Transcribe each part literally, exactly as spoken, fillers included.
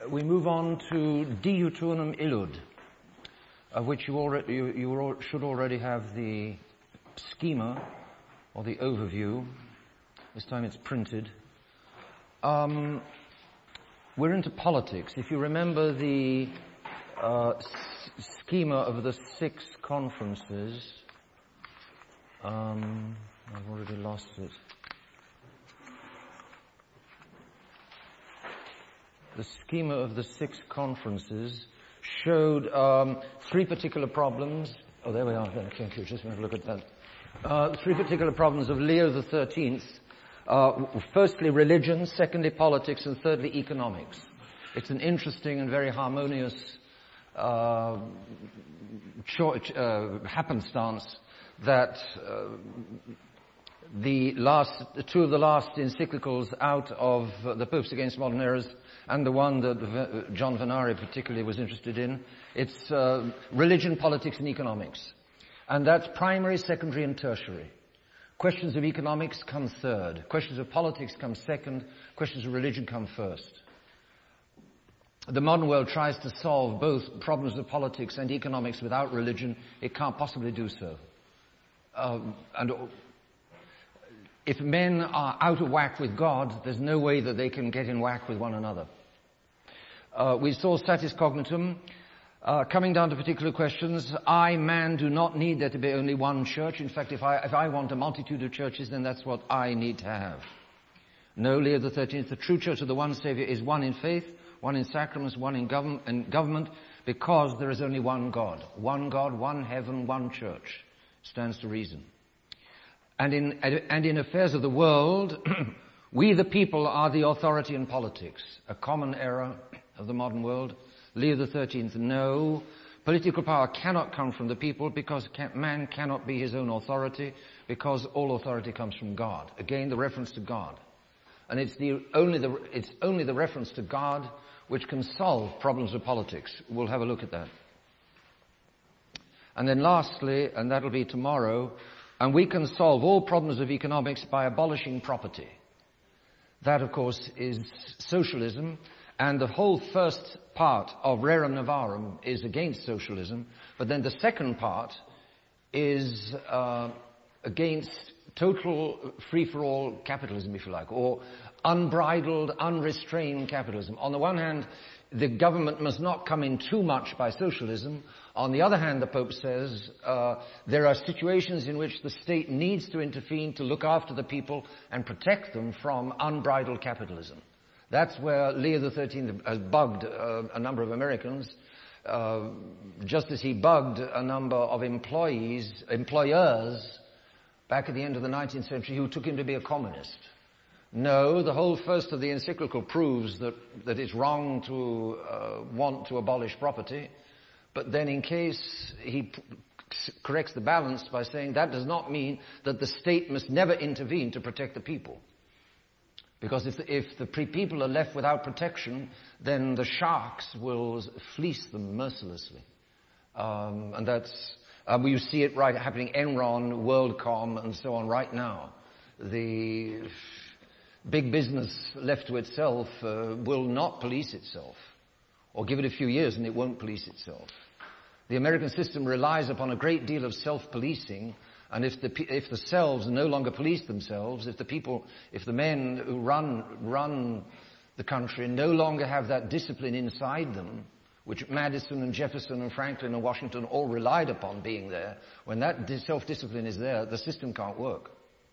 we move on to De Utonum Illud, of which you, already, you, you all, should already have the schema or the overview. This time it's printed. Um, we're into politics. If you remember the uh, s- schema of the six conferences, um, I've already lost it. The schema of the six conferences showed um, three particular problems. Oh, there we are. Thank you. Just want to look at that. Uh, three particular problems of Leo the thirteenth. Uh, firstly, religion. Secondly, politics. And thirdly, economics. It's an interesting and very harmonious uh, cho- uh, happenstance that uh, the last, two of the last encyclicals out of uh, the Popes Against Modern Errors, and the one that v- John Vanari particularly was interested in, it's uh, religion, politics, and economics. And that's primary, secondary, and tertiary. Questions of economics come third. Questions of politics come second. Questions of religion come first. The modern world tries to solve both problems of politics and economics without religion. It can't possibly do so. Um, and if men are out of whack with God, there's no way that they can get in whack with one another. Uh, we saw status cognitum, uh, coming down to particular questions. I, man, do not need there to be only one church. In fact, if I, if I want a multitude of churches, then that's what I need to have. No, Leo the thirteenth, the true church of the one Savior is one in faith, one in sacraments, one in, govern- in government, because there is only one God. One God, one heaven, one church. Stands to reason. And in, and in affairs of the world, we the people are the authority in politics. A common error of the modern world. Leo the thirteenth, no. Political power cannot come from the people because man cannot be his own authority, because all authority comes from God. Again, the reference to God. And it's the only the, it's only the reference to God which can solve problems of politics. We'll have a look at that. And then lastly, and that'll be tomorrow, and we can solve all problems of economics by abolishing property. That, of course, is socialism, and the whole first part of Rerum Novarum is against socialism, but then the second part is uh, against total free-for-all capitalism, if you like, or unbridled, unrestrained capitalism. On the one hand, the government must not come in too much by socialism. On the other hand, the Pope says uh, there are situations in which the state needs to intervene to look after the people and protect them from unbridled capitalism. That's where Leo the thirteenth has bugged uh, a number of Americans, uh, just as he bugged a number of employees, employers, back at the end of the nineteenth century who took him to be a communist. No, the whole first of the encyclical proves that, that it's wrong to uh, want to abolish property, but then in case he p- corrects the balance by saying that does not mean that the state must never intervene to protect the people. Because if the, if the pre- people are left without protection, then the sharks will fleece them mercilessly. Um, and that's, uh, we see it right happening, Enron, WorldCom, and so on right now. The big business left to itself uh, will not police itself, or give it a few years and it won't police itself. The American system relies upon a great deal of self-policing, and if the if the selves no longer police themselves, if the people, if the men who run run the country no longer have that discipline inside them, which Madison and Jefferson and Franklin and Washington all relied upon being there, when that self-discipline is there, the system can't work.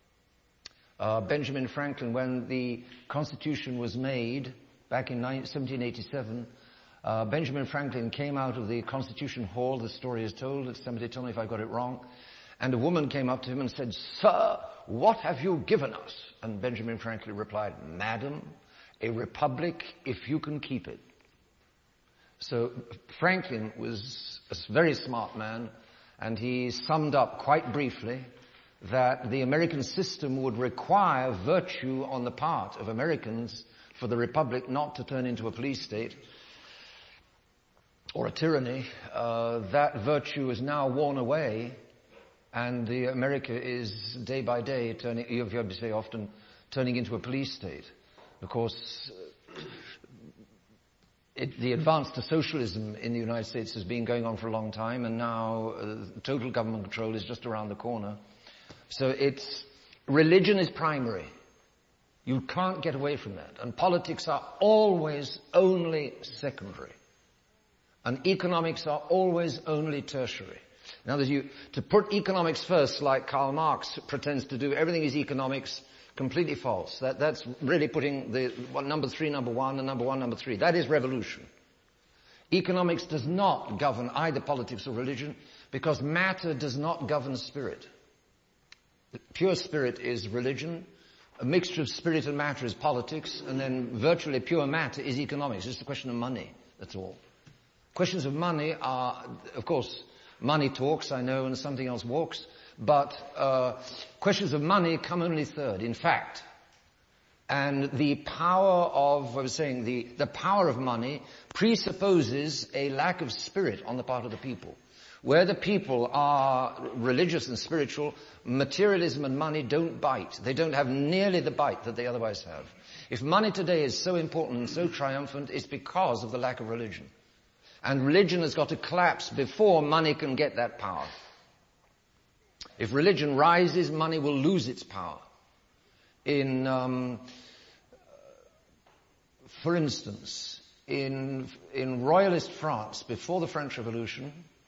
Uh, Benjamin Franklin, when the Constitution was made back in seventeen eighty-seven, uh, Benjamin Franklin came out of the Constitution Hall, the story is told, somebody tell me if I got it wrong, and a woman came up to him and said, "Sir, what have you given us?" And Benjamin Franklin replied, "Madam, a republic if you can keep it." So Franklin was a very smart man, and he summed up quite briefly that the American system would require virtue on the part of Americans for the republic not to turn into a police state or a tyranny. Uh, that virtue is now worn away, and the America is day by day turning, you've heard me say often, turning into a police state. Of course, it, the advance to socialism in the United States has been going on for a long time, and now uh, total government control is just around the corner. So it's, religion is primary. You can't get away from that. And politics are always only secondary. And economics are always only tertiary. In other words, you, to put economics first, like Karl Marx pretends to do, everything is economics, completely false. That, that's really putting the well, number three, number one, and number one, number three. That is revolution. Economics does not govern either politics or religion, because matter does not govern spirit. Pure spirit is religion. A mixture of spirit and matter is politics, and then virtually pure matter is economics. It's just a question of money, that's all. Questions of money are, of course, money talks, I know, and something else walks, but uh, questions of money come only third, in fact. And the power of, I was saying, the, the power of money presupposes a lack of spirit on the part of the people. Where the people are religious and spiritual, materialism and money don't bite. They don't have nearly the bite that they otherwise have. If money today is so important and so triumphant, it's because of the lack of religion. And religion has got to collapse before money can get that power. If religion rises, money will lose its power. In, um, for instance, in, in royalist France, before the French Revolution,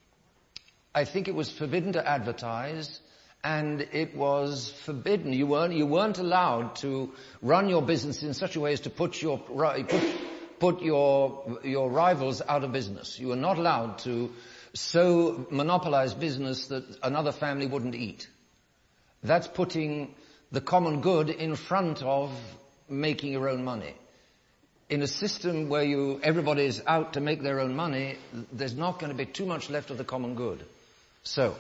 I think it was forbidden to advertise, and it was forbidden. You weren't, you weren't allowed to run your business in such a way as to put your, put, put your, your rivals out of business. You were not allowed to so monopolize business that another family wouldn't eat. That's putting the common good in front of making your own money. In a system where you, everybody is out to make their own money, there's not going to be too much left of the common good. So,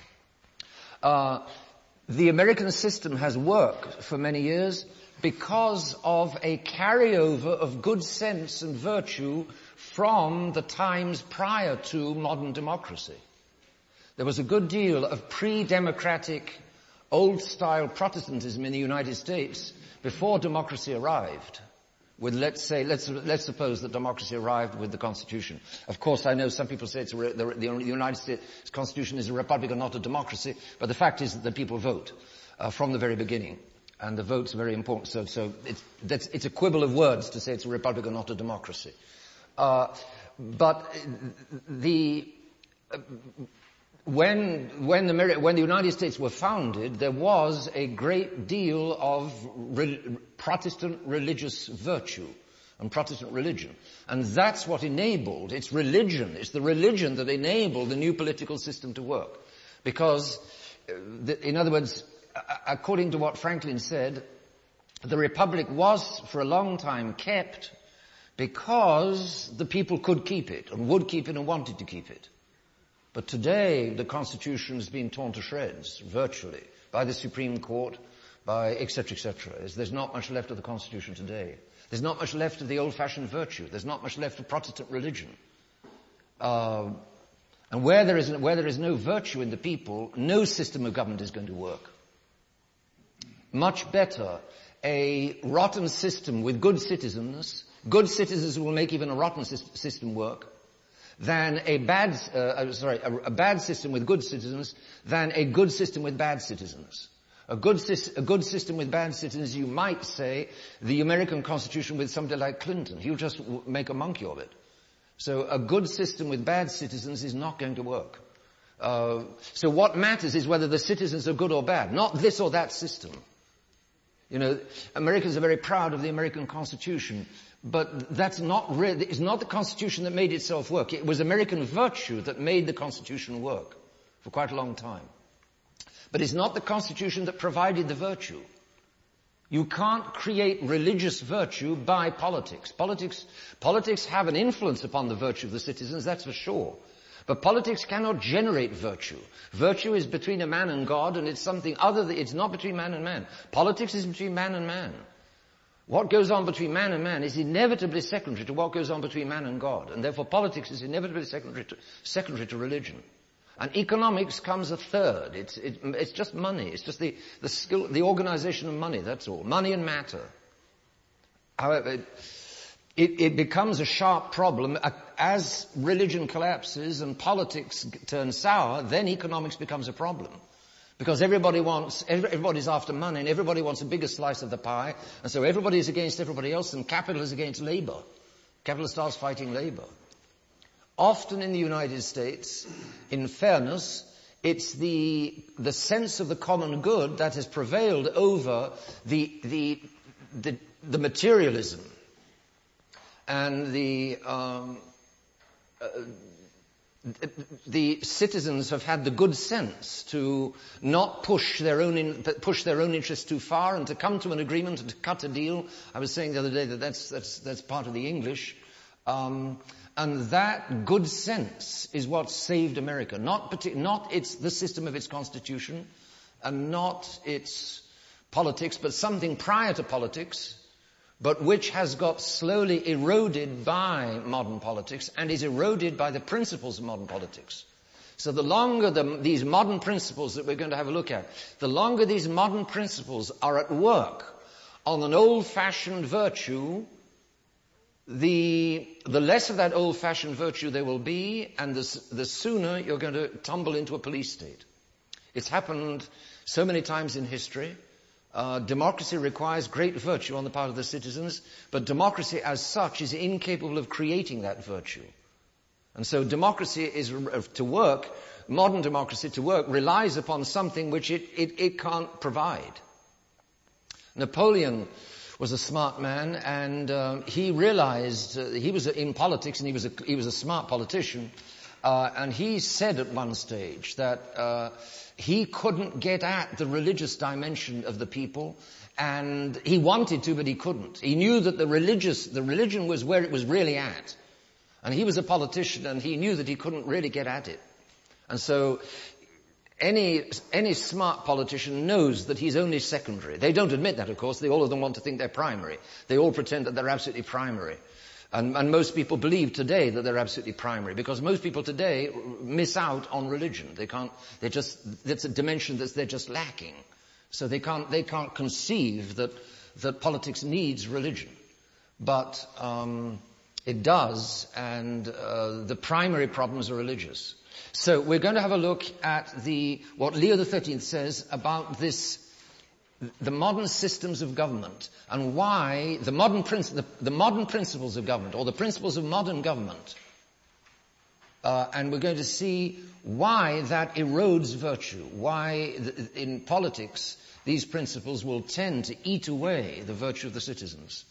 uh, the American system has worked for many years because of a carryover of good sense and virtue from the times prior to modern democracy. There was a good deal of pre-democratic, old-style Protestantism in the United States before democracy arrived. With, let's say, let's, let's suppose that democracy arrived with the Constitution. Of course, I know some people say it's a re, the, the United States Constitution is a republic and not a democracy, but the fact is that the people vote uh, from the very beginning. And the vote's very important. So, so it's, that's, it's a quibble of words to say it's a republic and not a democracy. Uh, but the, uh, when, when the, when the United States were founded, there was a great deal of re, Protestant religious virtue and Protestant religion. And that's what enabled, it's religion, it's the religion that enabled the new political system to work. Because, uh, the, in other words, according to what Franklin said, the Republic was for a long time kept because the people could keep it and would keep it and wanted to keep it. But today the Constitution has been torn to shreds, virtually, by the Supreme Court, by et cetera, et cetera. There's not much left of the Constitution today. There's not much left of the old-fashioned virtue. There's not much left of Protestant religion. Uh, and where there is, where there is no virtue in the people, no system of government is going to work. Much better a rotten system with good citizens, good citizens will make even a rotten system work, than a bad, uh, sorry, a, a bad system with good citizens, than a good system with bad citizens. A good, a good system with bad citizens, you might say, the American Constitution with somebody like Clinton. He'll just w- make a monkey of it. So a good system with bad citizens is not going to work. Uh, so what matters is whether the citizens are good or bad, not this or that system. You know, Americans are very proud of the American Constitution, but that's not really, it's not the Constitution that made itself work. It was American virtue that made the Constitution work for quite a long time. But it's not the Constitution that provided the virtue. You can't create religious virtue by politics. Politics, politics have an influence upon the virtue of the citizens, that's for sure. But politics cannot generate virtue. Virtue is between a man and God, and it's something other than, it's not between man and man. Politics is between man and man. What goes on between man and man is inevitably secondary to what goes on between man and God. And therefore politics is inevitably secondary to, secondary to religion. And economics comes a third. It's, it, it's just money. It's just the, the skill, the organization of money, that's all. Money and matter. However, it, it becomes a sharp problem. As religion collapses and politics turn sour, then economics becomes a problem. Because everybody wants, everybody's after money and everybody wants a bigger slice of the pie. And so everybody is against everybody else and capital is against labor. Capital starts fighting labor. Often in the United States, in fairness, it's the, the sense of the common good that has prevailed over the, the, the, the materialism and the, um, uh, the citizens have had the good sense to not push their own in, push their own interests too far and to come to an agreement and to cut a deal. I was saying the other day that that's that's that's part of the English, um, and that good sense is what saved America. Not partic- not its the system of its constitution, and not its politics, but something prior to politics, but which has got slowly eroded by modern politics and is eroded by the principles of modern politics. So the longer the, these modern principles that we're going to have a look at, the longer these modern principles are at work on an old-fashioned virtue, the, the less of that old-fashioned virtue there will be, and the, the sooner you're going to tumble into a police state. It's happened so many times in history. Uh, democracy requires great virtue on the part of the citizens, but democracy as such is incapable of creating that virtue. And so democracy is to work, modern democracy to work, relies upon something which it, it, it can't provide. Napoleon was a smart man, and uh, he realized uh, he was in politics, and he was a, he was a smart politician, uh, and he said at one stage that uh, he couldn't get at the religious dimension of the people, and he wanted to, but he couldn't. He knew that the religious, the religion was where it was really at. And he was a politician, and he knew that he couldn't really get at it. And so any, any smart politician knows that he's only secondary. They don't admit that, of course. They, all of them want to think they're primary. They all pretend that they're absolutely primary. And, and most people believe today that they're absolutely primary, because most people today miss out on religion. They can't, they just, that's a dimension that they're just lacking. So they can't, they can't conceive that, that politics needs religion. But, um, it does, and, uh, the primary problems are religious. So we're going to have a look at the, what Leo the thirteenth says about this, the modern systems of government, and why the modern, princ- the, the modern principles of government, or the principles of modern government, uh, and we're going to see why that erodes virtue, why th- in politics these principles will tend to eat away the virtue of the citizens.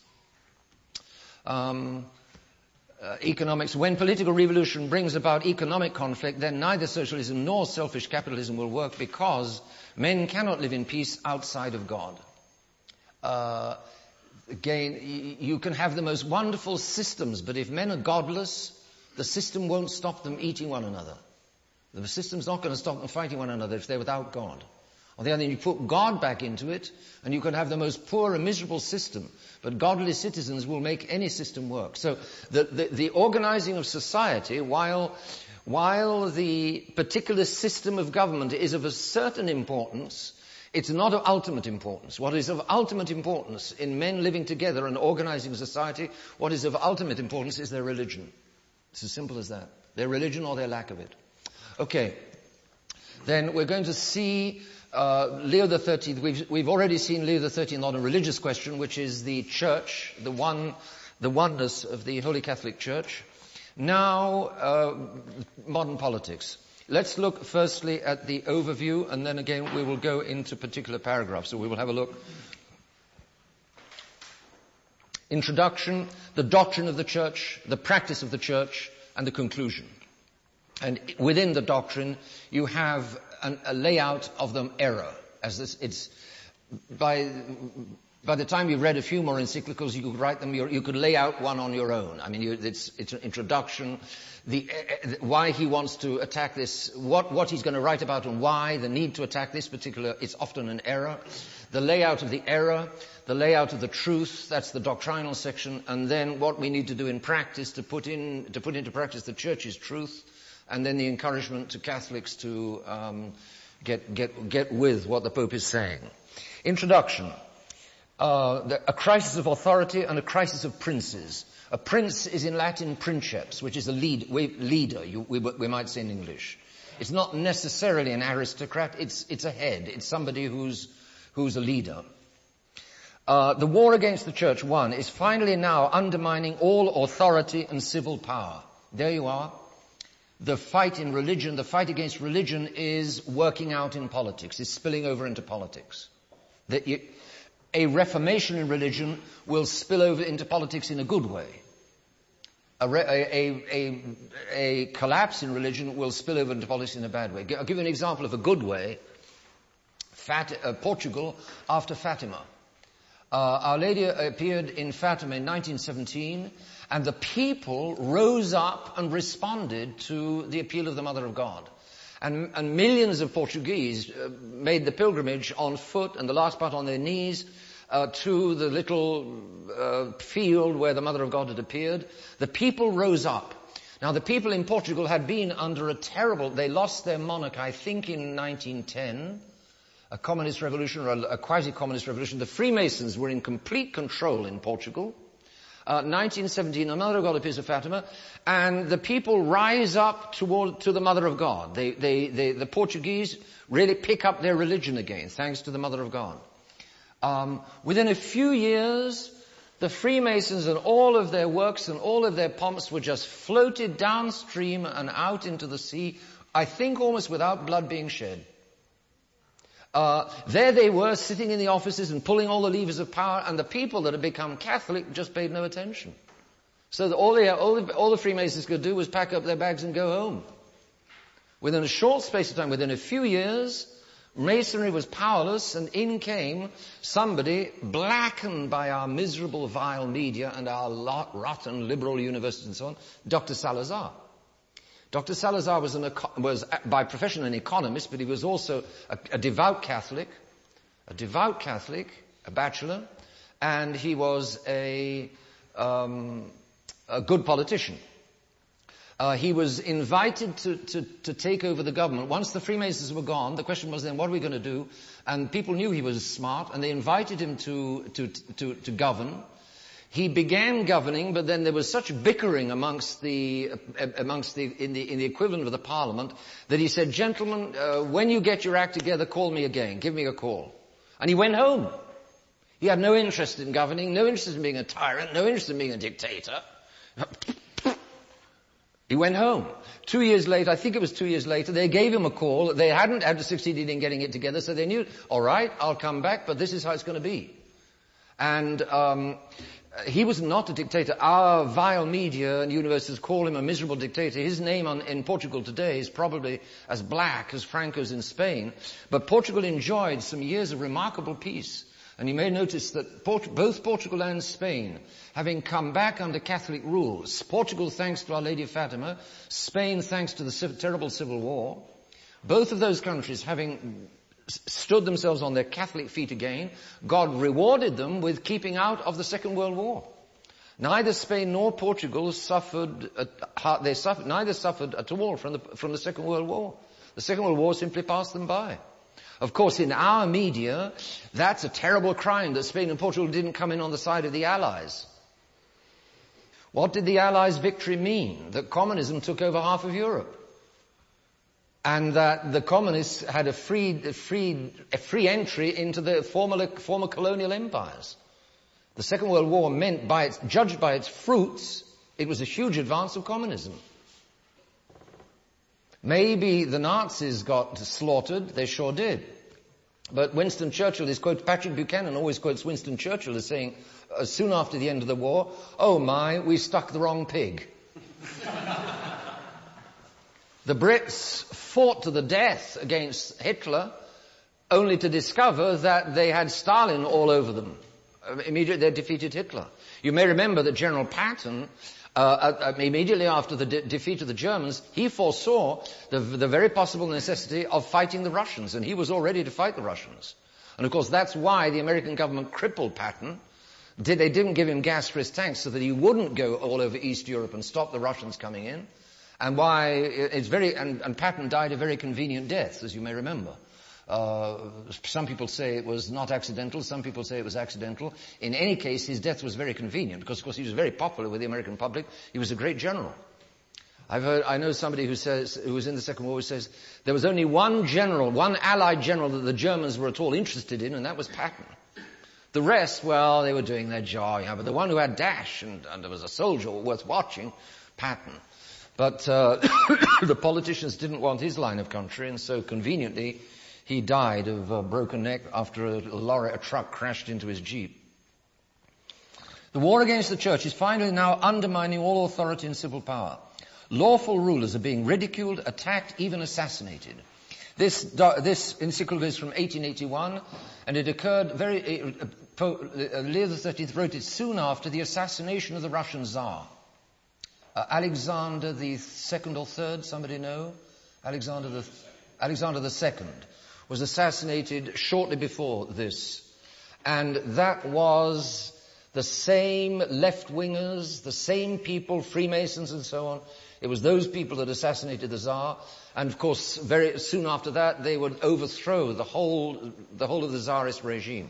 Um, uh, economics, when political revolution brings about economic conflict, then neither socialism nor selfish capitalism will work, because men cannot live in peace outside of God. Uh, again, you can have the most wonderful systems, but if men are godless, the system won't stop them eating one another. The system's not going to stop them fighting one another if they're without God. On the other hand, you put God back into it, and you can have the most poor and miserable system. But godly citizens will make any system work. So the, the, the organizing of society, while, while the particular system of government is of a certain importance, it's not of ultimate importance. What is of ultimate importance in men living together and organizing society, what is of ultimate importance is their religion. It's as simple as that. Their religion or their lack of it. Okay. Then we're going to see Uh, Leo the thirteenth, we've, we've already seen Leo the thirteenth on a religious question, which is the church, the one, the oneness of the Holy Catholic Church. Now, uh, modern politics. Let's look firstly at the overview, and then again we will go into particular paragraphs. So we will have a look. Introduction, the doctrine of the church, the practice of the church, and the conclusion. And within the doctrine, you have An, a layout of them error, as this, it's by by the time you've read a few more encyclicals, you could write them. You could lay out one on your own. I mean, you, it's it's an introduction, the uh, why he wants to attack this, what what he's going to write about, and why the need to attack this particular. It's often an error. The layout of the error, the layout of the truth. That's the doctrinal section, and then what we need to do in practice to put in to put into practice the church's truth. And then the encouragement to Catholics to um, get get get with what the Pope is saying. Introduction: uh, the, a crisis of authority and a crisis of princes. A prince is in Latin princeps, which is a lead, leader, you, we, we might say in English. It's not necessarily an aristocrat, it's, it's a head, it's somebody who's, who's a leader. Uh, the war against the church, one, is finally now undermining all authority and civil power. There you are. The fight in religion, the fight against religion is working out in politics, is spilling over into politics. That you, a reformation in religion will spill over into politics in a good way. A, re, a, a, a collapse in religion will spill over into politics in a bad way. I'll give you an example of a good way. Fat, uh, Portugal after Fatima. Uh, Our Lady appeared in Fatima in nineteen seventeen, and the people rose up and responded to the appeal of the Mother of God. And, and millions of Portuguese uh, made the pilgrimage on foot, and the last part on their knees, uh, to the little uh, field where the Mother of God had appeared. The people rose up. Now, the people in Portugal had been under a terrible... They lost their monarch, I think, in nineteen ten. A communist revolution, or a, a quasi-communist revolution. The Freemasons were in complete control in Portugal. Uh, nineteen seventeen, the Mother of God appears at Fatima, and the people rise up toward, to the Mother of God. They, they, they, the Portuguese really pick up their religion again, thanks to the Mother of God. Um, within a few years, the Freemasons and all of their works and all of their pomps were just floated downstream and out into the sea, I think almost without blood being shed. Uh, there they were, sitting in the offices and pulling all the levers of power, and the people that had become Catholic just paid no attention. So that all, the, all, the, all the Freemasons could do was pack up their bags and go home. Within a short space of time, within a few years, Masonry was powerless, and in came somebody blackened by our miserable, vile media and our rotten liberal universities and so on, Doctor Salazar. Doctor Salazar was, an, was by profession an economist, but he was also a, a devout Catholic, a devout Catholic, a bachelor, and he was a, um, a good politician. Uh, he was invited to, to, to take over the government. Once the Freemasons were gone, the question was then, what are we going to do? And people knew he was smart, and they invited him to, to, to, to govern. He began governing, but then there was such bickering amongst the, uh, amongst the, in the, in the equivalent of the parliament that he said, gentlemen, uh, when you get your act together, call me again. Give me a call. And he went home. He had no interest in governing, no interest in being a tyrant, no interest in being a dictator. He went home. Two years later, I think it was two years later, they gave him a call. They hadn't had succeeded in getting it together, so they knew, all right, I'll come back, but this is how it's going to be. And, um, he was not a dictator. Our vile media and universities call him a miserable dictator. His name on, in Portugal today is probably as black as Franco's in Spain. But Portugal enjoyed some years of remarkable peace. And you may notice that Port- both Portugal and Spain, having come back under Catholic rule, Portugal thanks to Our Lady of Fatima, Spain thanks to the civ- terrible civil war, both of those countries having stood themselves on their Catholic feet again, God rewarded them with keeping out of the Second World War. Neither Spain nor Portugal suffered, uh, they suffered, neither suffered at all from the, from the Second World War. The Second World War simply passed them by. Of course, in our media, that's a terrible crime that Spain and Portugal didn't come in on the side of the Allies. What did the Allies' victory mean? That communism took over half of Europe. And that the communists had a free, a free, a free entry into the former, former colonial empires. The Second World War meant, by its, judged by its fruits, it was a huge advance of communism. Maybe the Nazis got slaughtered, they sure did. But Winston Churchill is quoted, Patrick Buchanan always quotes Winston Churchill as saying, uh, soon after the end of the war, oh my, we stuck the wrong pig. The Brits fought to the death against Hitler, only to discover that they had Stalin all over them. Immediately they defeated Hitler. You may remember that General Patton, uh, immediately after the de- defeat of the Germans, he foresaw the, the very possible necessity of fighting the Russians, and he was all ready to fight the Russians. And of course that's why the American government crippled Patton. Did, they didn't give him gas for his tanks so that he wouldn't go all over East Europe and stop the Russians coming in. And why it's very, and, and Patton died a very convenient death, as you may remember. Uh, some people say it was not accidental. Some people say it was accidental. In any case, his death was very convenient because, of course, he was very popular with the American public. He was a great general. I've heard, I know somebody who says, who was in the Second War, who says there was only one general, one Allied general that the Germans were at all interested in, and that was Patton. The rest, well, they were doing their job, yeah, but the one who had dash and, and was a soldier worth watching, Patton. But uh, the politicians didn't want his line of country, and so conveniently he died of a broken neck after a lorry, a truck crashed into his jeep. The war against the church is finally now undermining all authority and civil power. Lawful rulers are being ridiculed, attacked, even assassinated. This, this encyclical is from eighteen eighty-one, and it occurred very, uh, Pope Leo the thirteenth wrote it soon after the assassination of the Russian Tsar. Uh, Alexander the second or third, somebody know? Alexander the, Alexander the second was assassinated shortly before this. And that was the same left-wingers, the same people, Freemasons and so on. It was those people that assassinated the Tsar, and of course, very soon after that, they would overthrow the whole, the whole of the Tsarist regime.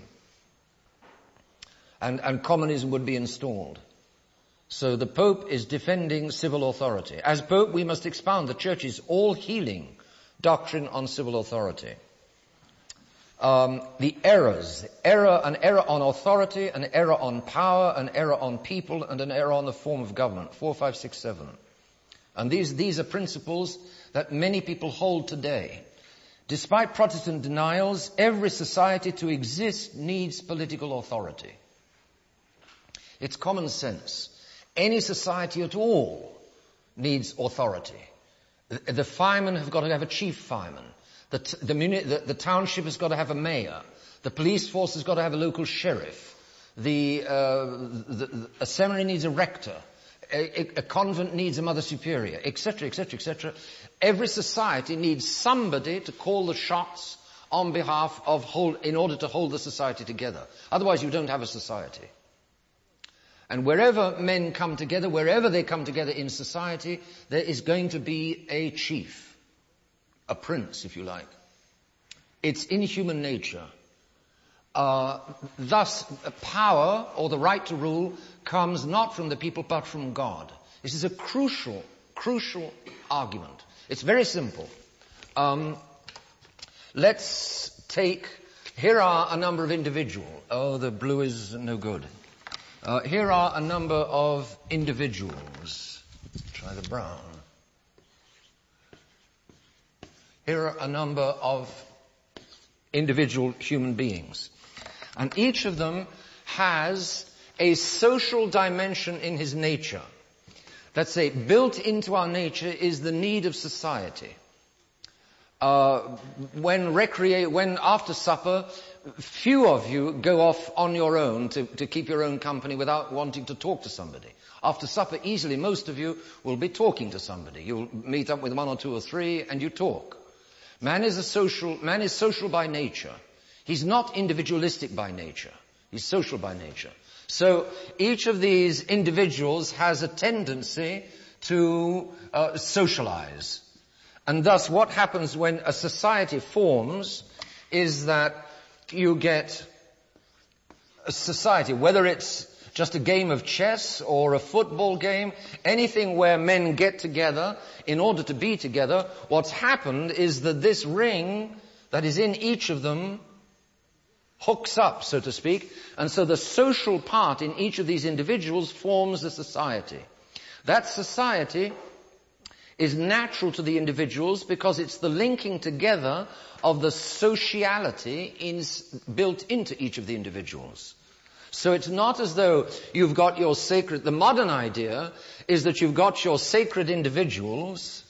And, and communism would be installed. So the Pope is defending civil authority. As Pope, we must expound the Church's all-healing doctrine on civil authority. Um, the errors, error, an error on authority, an error on power, an error on people, and an error on the form of government. Four, five, six, seven. And these, these are principles that many people hold today. Despite Protestant denials, every society to exist needs political authority. It's common sense. Any society at all needs authority. The, the firemen have got to have a chief fireman. The, t- the, muni- the, the township has got to have a mayor. The police force has got to have a local sheriff. The, uh, the, the a seminary needs a rector. A, a convent needs a mother superior, et cetera, et cetera, et cetera. Every society needs somebody to call the shots on behalf of hold, in order to hold the society together. Otherwise, you don't have a society. And wherever men come together, wherever they come together in society, there is going to be a chief, a prince, if you like. It's in human nature. Uh, thus, power, or the right to rule, comes not from the people, but from God. This is a crucial, crucial argument. It's very simple. Um, let's take, here are a number of individuals. Oh, the blue is no good. Uh, here are a number of individuals. Try the brown. Here are a number of individual human beings. And each of them has a social dimension in his nature. Let's say built into our nature is the need of society. Uh, when recreate, when after supper, few of you go off on your own to, to keep your own company without wanting to talk to somebody. After supper, easily most of you will be talking to somebody. You'll meet up with one or two or three and you talk. Man is a social, man is social by nature. He's not individualistic by nature. He's social by nature. So each of these individuals has a tendency to uh, socialize. And thus what happens when a society forms is that you get a society, whether it's just a game of chess or a football game, anything where men get together in order to be together, what's happened is that this ring that is in each of them hooks up, so to speak, and so the social part in each of these individuals forms a society. That society is natural to the individuals because it's the linking together of the sociality in, built into each of the individuals. So it's not as though you've got your sacred, the modern idea is that you've got your sacred individuals.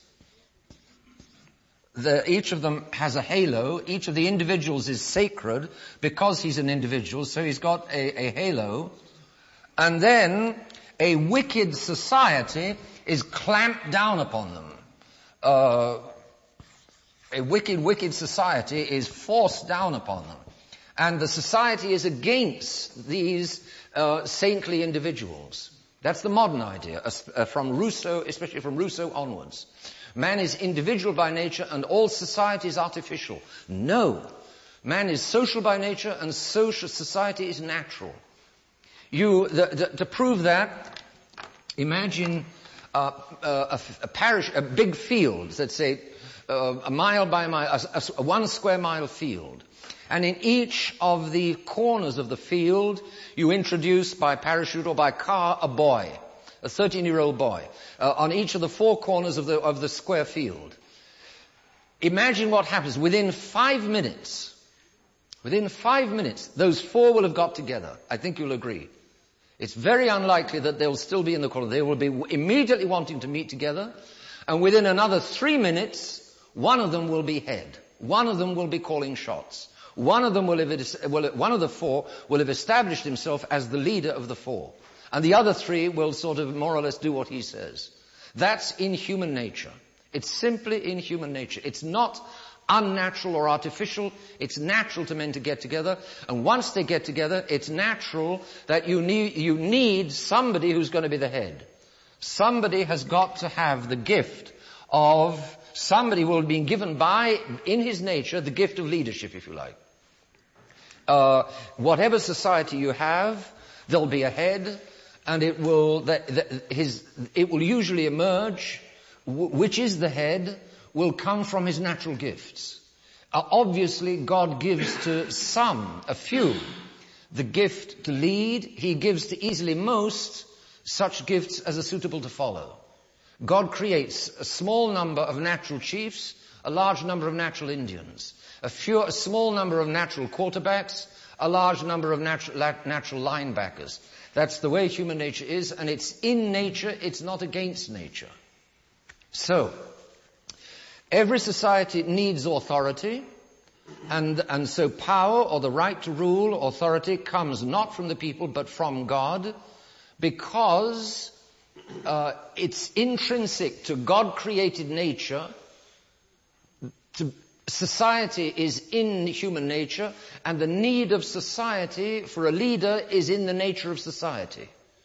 The, each of them has a halo. Each of the individuals is sacred because he's an individual, so he's got a, a halo. And then a wicked society is clamped down upon them. Uh, a wicked, wicked society is forced down upon them. And the society is against these uh, saintly individuals. That's the modern idea, uh, from Rousseau, especially from Rousseau onwards. Man is individual by nature and all society is artificial. No. Man is social by nature, and social society is natural. You, the, the, to prove that, imagine uh, uh, a, a parish, a big field, let's say uh, a mile by mile, a, a, a one square mile field. And in each of the corners of the field, you introduce by parachute or by car a boy, a thirteen-year-old boy, uh, on each of the four corners of the, of the square field. Imagine what happens. Within five minutes, within five minutes, those four will have got together. I think you'll agree. It's very unlikely that they'll still be in the corner. They will be immediately wanting to meet together. And within another three minutes, one of them will be head. One of them will be calling shots. One of them will have, will, one of the four will have established himself as the leader of the four. And the other three will sort of more or less do what he says. That's in human nature. It's simply in human nature. It's not unnatural or artificial. It's natural to men to get together. And once they get together, it's natural that you need, you need somebody who's going to be the head. Somebody has got to have the gift of, somebody will be given by, in his nature, the gift of leadership, if you like. Uh, whatever society you have, there'll be a head, and it will, the, the, his, it will usually emerge, w- which is the head, will come from his natural gifts. Uh, obviously, God gives to some, a few, the gift to lead. He gives to easily most such gifts as are suitable to follow. God creates a small number of natural chiefs, a large number of natural Indians, a few, a small number of natural quarterbacks, a large number of natural, natural linebackers. That's the way human nature is, and it's in nature, it's not against nature. So, every society needs authority, and, and so power or the right to rule, authority, comes not from the people but from God, because uh, it's intrinsic to God-created nature. To, society is in human nature, and the need of society for a leader is in the nature of society.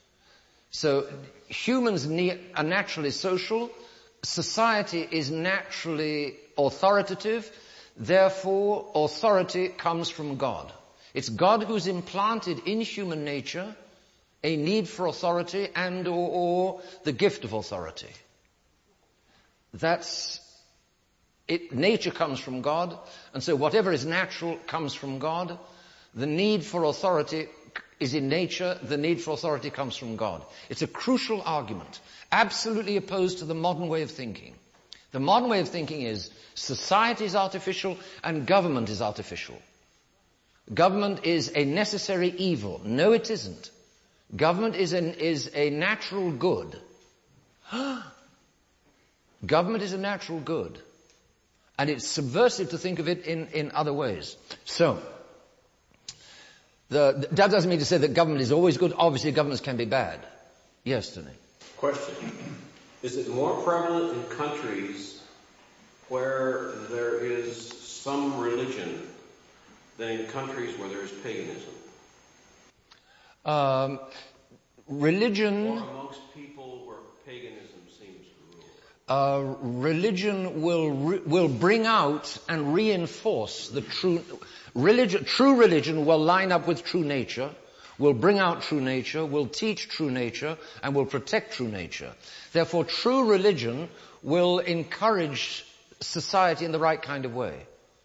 So humans need, are naturally social. Society is naturally authoritative. Therefore, authority comes from God. It's God who's implanted in human nature a need for authority and or, or the gift of authority. That's it. Nature comes from God, and so whatever is natural comes from God. The need for authority is in nature. The need for authority comes from God. It's a crucial argument, absolutely opposed to the modern way of thinking. The modern way of thinking is society is artificial and government is artificial. Government is a necessary evil. No, it isn't. Government is, an, is a natural good. Government is a natural good. And it's subversive to think of it in, in other ways. So, the, that doesn't mean to say that government is always good. Obviously, governments can be bad. Yes, Tony. Question. Is it more prevalent in countries where there is some religion than in countries where there is paganism? Um, religion... Or amongst people where paganism seems to rule? Uh, religion will re- will bring out and reinforce the true... Religion, true religion will line up with true nature, will bring out true nature, will teach true nature, and will protect true nature. Therefore, true religion will encourage society in the right kind of way.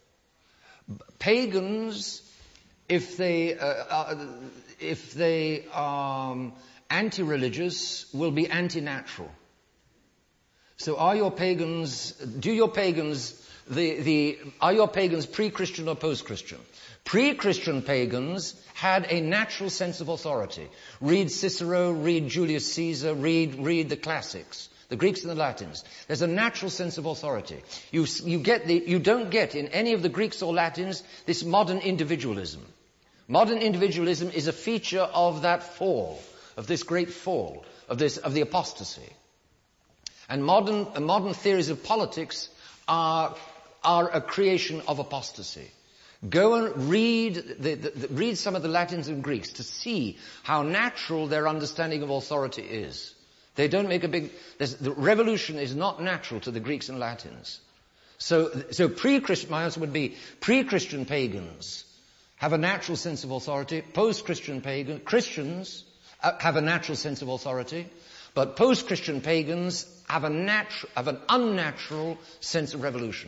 Pagans, if they uh, are, if they are um, anti-religious, will be anti-natural. So, are your pagans? Do your pagans? The, the, are your pagans pre-Christian or post-Christian? Pre-Christian pagans had a natural sense of authority. Read Cicero, read Julius Caesar, read, read the classics, the Greeks and the Latins. There's a natural sense of authority. You, you get the, you don't get in any of the Greeks or Latins this modern individualism. Modern individualism is a feature of that fall, of this great fall, of this, of the apostasy. And modern, uh, modern theories of politics are, are a creation of apostasy. Go and read, the, the, the, read some of the Latins and Greeks to see how natural their understanding of authority is. They don't make a big... The revolution is not natural to the Greeks and Latins. So, so pre-Christian, my answer would be, pre-Christian pagans have a natural sense of authority. Post-Christian pagan, Christians have a natural sense of authority. But post-Christian pagans have a natu- have an unnatural sense of revolution.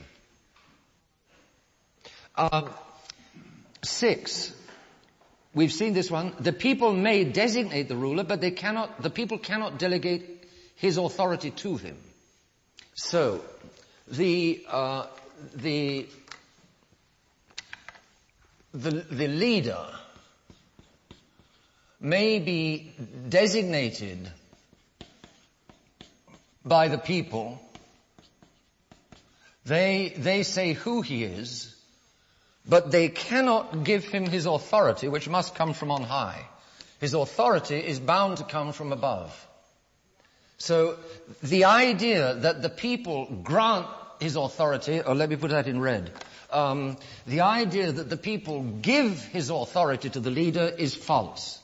Uh, six. We've seen this one. The people may designate the ruler, but they cannot, the people cannot delegate his authority to him. So, the, uh, the, the, the leader may be designated by the people. They, they say who he is, but they cannot give him his authority, which must come from on high. His authority is bound to come from above. So the idea that the people grant his authority, or let me put that in red, um, the idea that the people give his authority to the leader is false.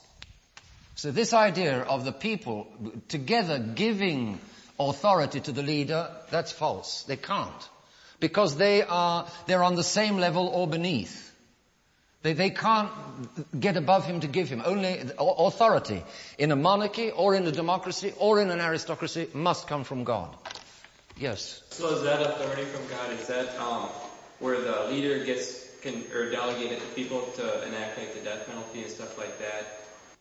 So this idea of the people together giving authority to the leader, that's false. They can't. Because they are, they're on the same level or beneath. They, they can't get above him to give him. Only authority in a monarchy or in a democracy or in an aristocracy must come from God. Yes? So is that authority from God, is that um, where the leader gets, can, or delegate it to people to enact like the death penalty and stuff like that?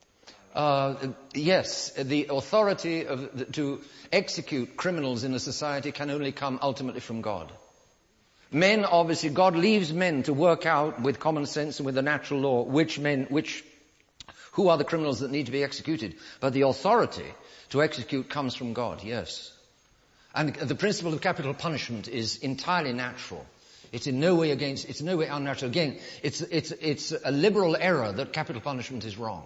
Uh, yes, the authority of the, to execute criminals in a society can only come ultimately from God. Men, obviously, God leaves men to work out with common sense and with the natural law which men, which, who are the criminals that need to be executed. But the authority to execute comes from God, yes. And the principle of capital punishment is entirely natural. It's in no way against, it's in no way unnatural. Again, it's, it's, it's a liberal error that capital punishment is wrong.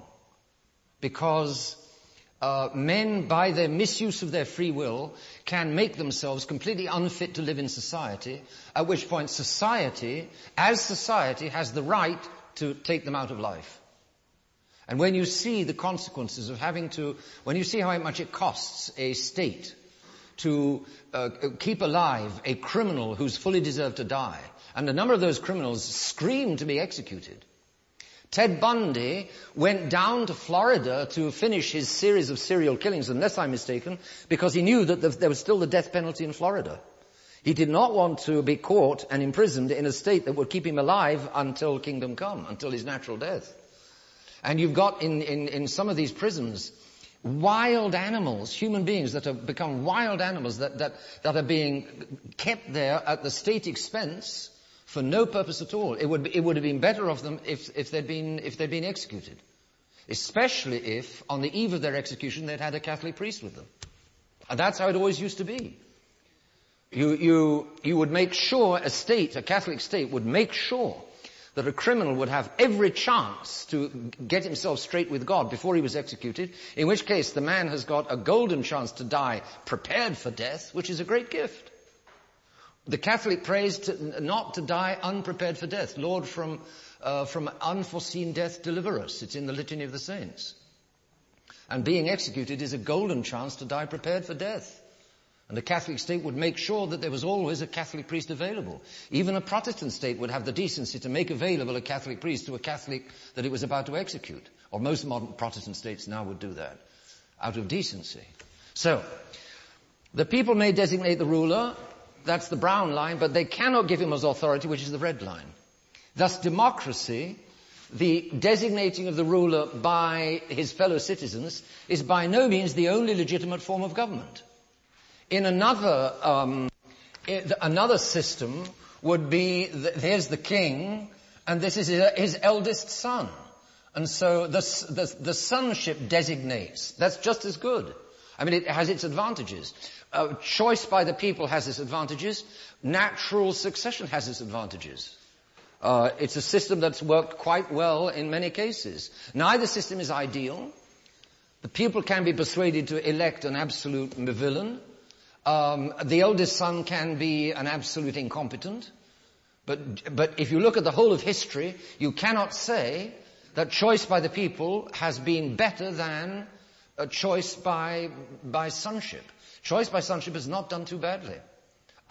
Because uh, men, by their misuse of their free will, can make themselves completely unfit to live in society, at which point society, as society, has the right to take them out of life. And when you see the consequences of having to, when you see how much it costs a state to uh, keep alive a criminal who's fully deserved to die, and a number of those criminals scream to be executed. Ted Bundy went down to Florida to finish his series of serial killings, unless I'm mistaken, because he knew that there was still the death penalty in Florida. He did not want to be caught and imprisoned in a state that would keep him alive until kingdom come, until his natural death. And you've got in, in, in some of these prisons wild animals, human beings that have become wild animals that, that, that are being kept there at the state expense for no purpose at all. It would, it would have been better of them if, if they'd been, if they'd been executed. Especially if, on the eve of their execution, they'd had a Catholic priest with them. And that's how it always used to be. You, you, you would make sure a state, a Catholic state, would make sure that a criminal would have every chance to get himself straight with God before he was executed, in which case the man has got a golden chance to die prepared for death, which is a great gift. The Catholic prays to, not to die unprepared for death. Lord, from, uh, from unforeseen death deliver us. It's in the Litany of the Saints. And being executed is a golden chance to die prepared for death. And the Catholic state would make sure that there was always a Catholic priest available. Even a Protestant state would have the decency to make available a Catholic priest to a Catholic that it was about to execute. Or most modern Protestant states now would do that, out of decency. So, the people may designate the ruler, that's the brown line, but they cannot give him his authority, which is the red line. Thus, democracy, the designating of the ruler by his fellow citizens, is by no means the only legitimate form of government. In another, um, in another system would be, the, here's the king, and this is his, his eldest son. And so the, the, the sonship designates. That's just as good. I mean, it has its advantages. Uh, choice by the people has its advantages. Natural succession has its advantages. Uh, it's a system that's worked quite well in many cases. Neither system is ideal. The people can be persuaded to elect an absolute villain. Um, the eldest son can be an absolute incompetent. But, but if you look at the whole of history, you cannot say that choice by the people has been better than a choice by, by sonship. Choice by sonship is not done too badly.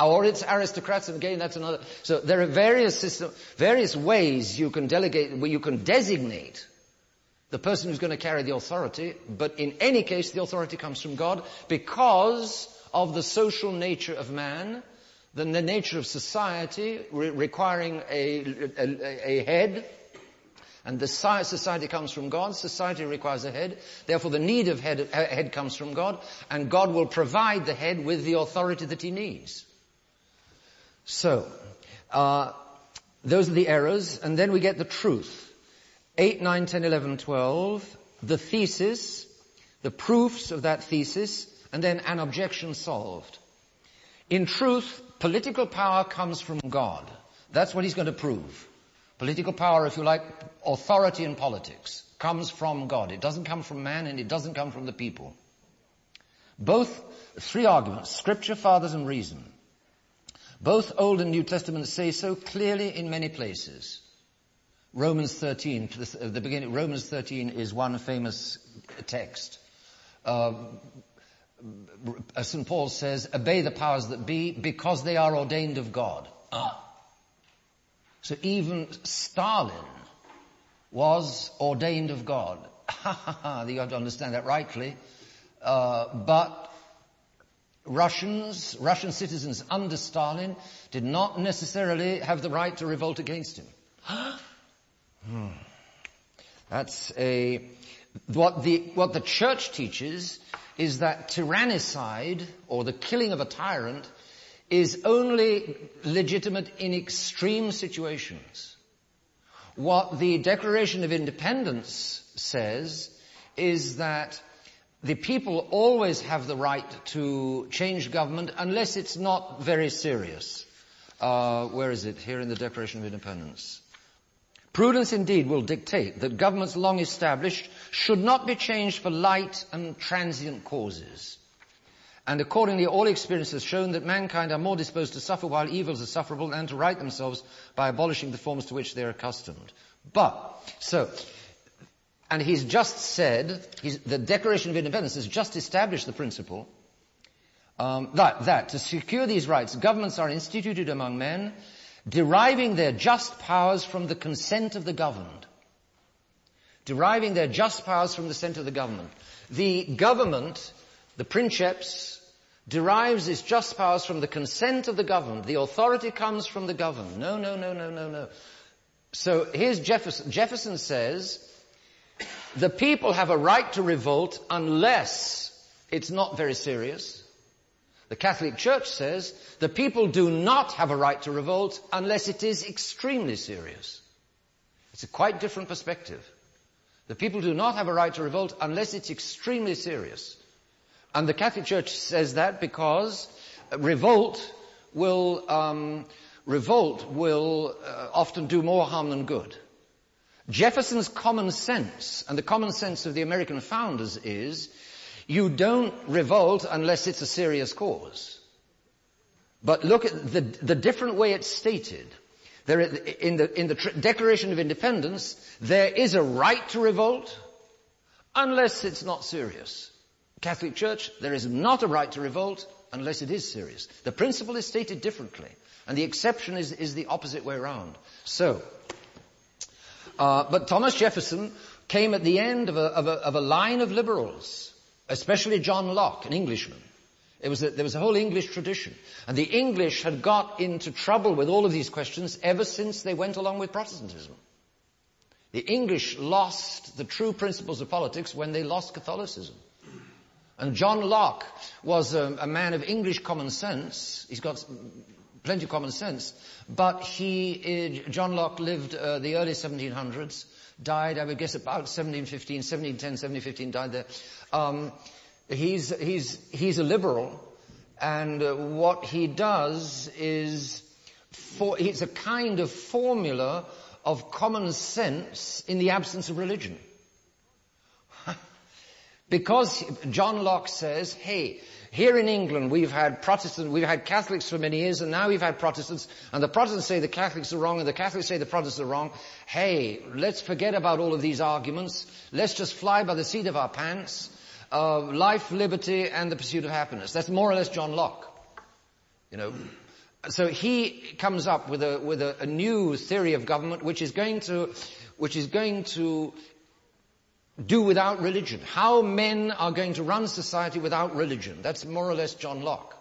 Or it's aristocrats, and again, that's another. So there are various system, various ways you can delegate, where you can designate the person who's going to carry the authority, but in any case, the authority comes from God because of the social nature of man, the, the nature of society re- requiring a, a, a head, and the society comes from God. Society requires a head. Therefore, the need of head, head comes from God, and God will provide the head with the authority that he needs. So, uh, those are the errors, and then we get the truth. eight, nine, ten, eleven, twelve, the thesis, the proofs of that thesis, and then an objection solved. In truth, political power comes from God. That's what he's going to prove. Political power, if you like, authority in politics, comes from God. It doesn't come from man, and it doesn't come from the people. Both, three arguments, Scripture, Fathers, and reason. Both Old and New Testaments say so clearly in many places. Romans thirteen, the beginning, Romans thirteen is one famous text. Uh, Saint Paul says, obey the powers that be because they are ordained of God. Ah. So even Stalin was ordained of God. Ha ha ha, you have to understand that rightly. Uh, but Russians, Russian citizens under Stalin did not necessarily have the right to revolt against him. hmm. That's a, what the, what the church teaches is that tyrannicide, or the killing of a tyrant, is only legitimate in extreme situations. What the Declaration of Independence says is that the people always have the right to change government unless it's not very serious. Uh, where is it? Here in the Declaration of Independence. Prudence indeed will dictate that governments long established should not be changed for light and transient causes. And accordingly, all experience has shown that mankind are more disposed to suffer while evils are sufferable than to right themselves by abolishing the forms to which they are accustomed. But, so, and he's just said, he's, the Declaration of Independence has just established the principle um, that, that to secure these rights, governments are instituted among men, deriving their just powers from the consent of the governed. Deriving their just powers from the consent of the government. The government, the princeps, derives its just powers from the consent of the governed. The authority comes from the governed. No, no, no, no, no, no. So here's Jefferson. Jefferson says, the people have a right to revolt unless it's not very serious. The Catholic Church says the people do not have a right to revolt unless it is extremely serious. It's a quite different perspective. The people do not have a right to revolt unless it's extremely serious. And the Catholic Church says that because revolt will, um, revolt will uh, often do more harm than good. Jefferson's common sense, and the common sense of the American founders is, you don't revolt unless it's a serious cause. But look at the, the different way it's stated. There, in the, in the Declaration of Independence, there is a right to revolt unless it's not serious. Catholic Church, there is not a right to revolt unless it is serious. The principle is stated differently, and the exception is, is the opposite way around. So, uh, but Thomas Jefferson came at the end of a, of a, of a line of liberals, especially John Locke, an Englishman. It was a, there was a whole English tradition. And the English had got into trouble with all of these questions ever since they went along with Protestantism. The English lost the true principles of politics when they lost Catholicism. And John Locke was a, a man of English common sense. He's got plenty of common sense. But he, uh, John Locke lived uh, the early seventeen hundreds, died, I would guess, about seventeen fifteen, seventeen ten, seventeen fifteen, died there. Um, he's, he's, he's a liberal. And uh, what he does is, for, it's a kind of formula of common sense in the absence of religion. Because John Locke says, hey, here in England we've had Protestants, we've had Catholics for many years, and now we've had Protestants, and the Protestants say the Catholics are wrong, and the Catholics say the Protestants are wrong. Hey, let's forget about all of these arguments. Let's just fly by the seat of our pants. Uh, life, liberty, and the pursuit of happiness. That's more or less John Locke. You know, so he comes up with a, with a, a new theory of government which is going to, which is going to do without religion. How men are going to run society without religion. That's more or less John Locke.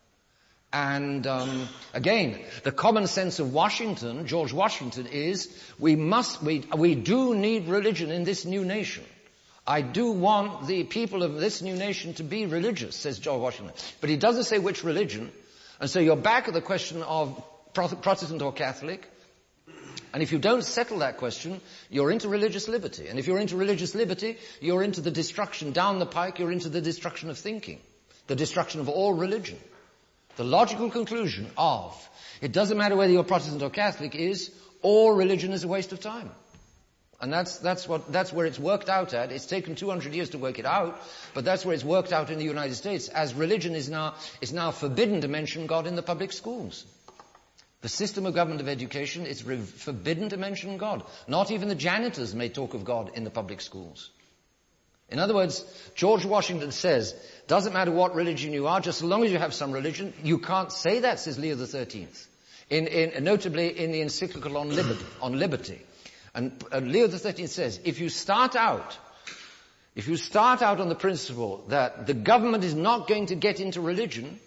And um, again, the common sense of Washington, George Washington, is we must, we, we do need religion in this new nation. I do want the people of this new nation to be religious, says George Washington. But he doesn't say which religion. And so you're back at the question of Protestant or Catholic. And if you don't settle that question, you're into religious liberty. And if you're into religious liberty, you're into the destruction down the pike, you're into the destruction of thinking, the destruction of all religion. The logical conclusion of, it doesn't matter whether you're Protestant or Catholic, is all religion is a waste of time. And that's, that's what, that's where it's worked out at. It's taken two hundred years to work it out, but that's where it's worked out in the United States, as religion is now, is now forbidden to mention God in the public schools. The system of government of education is re- forbidden to mention God. Not even the janitors may talk of God in the public schools. In other words, George Washington says, doesn't matter what religion you are, just as long as you have some religion, you can't say that, says Leo the thirteenth. In, in, notably in the encyclical on liberty. On liberty. And uh, Leo the thirteenth says, if you start out, if you start out on the principle that the government is not going to get into religion,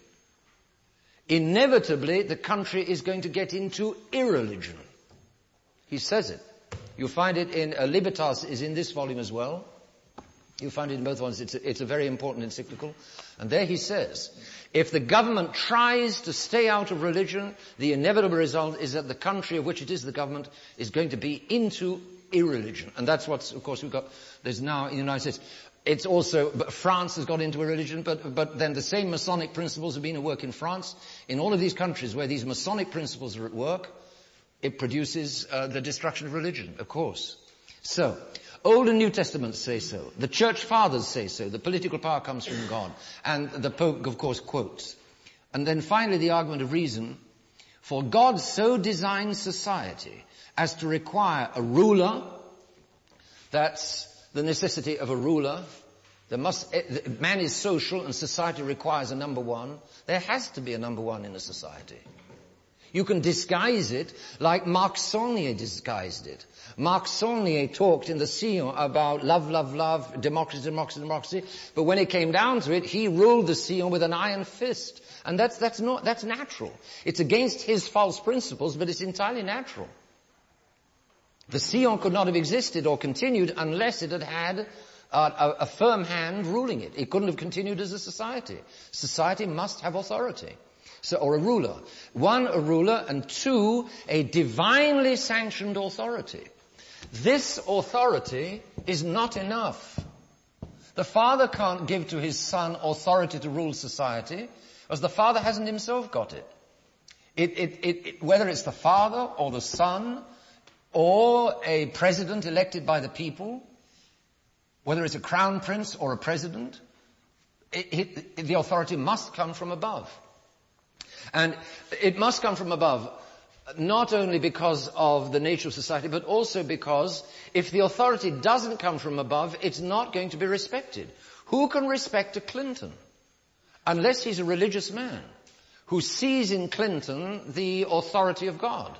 inevitably the country is going to get into irreligion. He says it. You'll find it in, uh, Libertas is in this volume as well. You'll find it in both ones. It's a, it's a very important encyclical. And there he says, if the government tries to stay out of religion, the inevitable result is that the country of which it is the government is going to be into irreligion. And that's what, of course, we've got, there's now in the United States. It's also, but France has got into irreligion, but, but then the same Masonic principles have been at work in France. In all of these countries where these Masonic principles are at work, it produces uh, the destruction of religion, of course. So, Old and New Testaments say so. The Church Fathers say so. The political power comes from God. And the Pope, of course, quotes. And then finally the argument of reason. For God so designed society as to require a ruler. That's the necessity of a ruler. There must, man is social and society requires a number one. There has to be a number one in a society. You can disguise it like Marc Saulnier disguised it. Marc Saulnier talked in the Sillon about love, love, love, democracy, democracy, democracy. But when it came down to it, he ruled the Sillon with an iron fist. And that's, that's not, that's natural. It's against his false principles, but it's entirely natural. The Sillon could not have existed or continued unless it had had uh, a, a firm hand ruling it. It couldn't have continued as a society. Society must have authority. So, or a ruler. One, a ruler, and two, a divinely sanctioned authority. This authority is not enough. The father can't give to his son authority to rule society, as the father hasn't himself got it. It, it, it, it. Whether it's the father or the son, or a president elected by the people, whether it's a crown prince or a president, it, it, the authority must come from above. And it must come from above, not only because of the nature of society, but also because if the authority doesn't come from above, it's not going to be respected. Who can respect a Clinton? Unless he's a religious man who sees in Clinton the authority of God.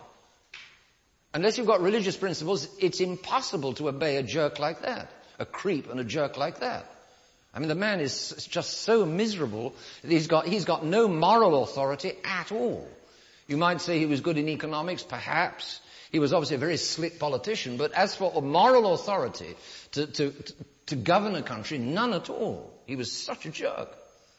Unless you've got religious principles, it's impossible to obey a jerk like that, a creep and a jerk like that. I mean, the man is just so miserable that he's got, he's got no moral authority at all. You might say he was good in economics, perhaps. He was obviously a very slick politician, but as for a moral authority to, to, to, to govern a country, none at all. He was such a jerk.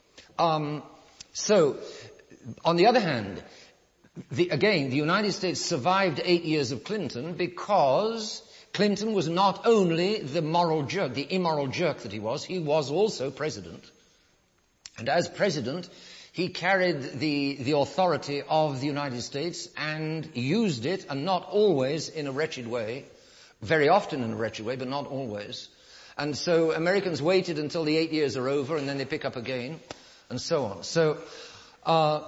Um, so, on the other hand, the, again, the United States survived eight years of Clinton because Clinton was not only the moral jerk, the immoral jerk that he was, he was also president. And as president, he carried the, the authority of the United States and used it, and not always in a wretched way, very often in a wretched way, but not always. And so Americans waited until the eight years are over, and then they pick up again, and so on. So, uh,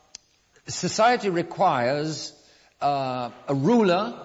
society requires uh, a ruler,